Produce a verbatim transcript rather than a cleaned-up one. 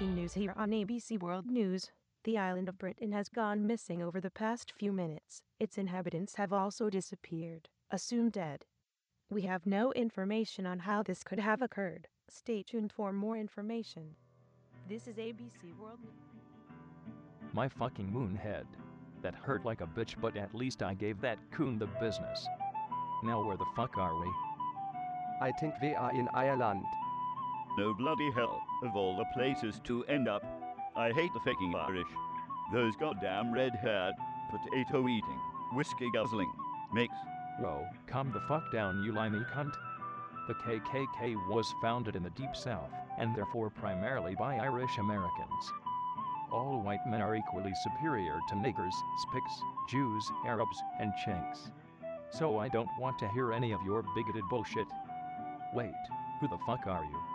Breaking news here on A B C World News. The island of Britain has gone missing over the past few minutes. Its inhabitants have also disappeared, assumed dead. We have no information on how this could have occurred. Stay tuned for more information. This is A B C World News. My fucking moonhead. That hurt like a bitch, but at least I gave that coon the business. Now where the fuck are we? I think we are in Ireland. No bloody hell, of all the places to end up. I hate the fucking Irish. Those goddamn red-haired, potato-eating, whiskey-guzzling makes. Bro, calm the fuck down, you limey cunt. The K K K was founded in the Deep South, and therefore primarily by Irish Americans. All white men are equally superior to niggers, spics, Jews, Arabs, and Chinks. So I don't want to hear any of your bigoted bullshit. Wait, who the fuck are you?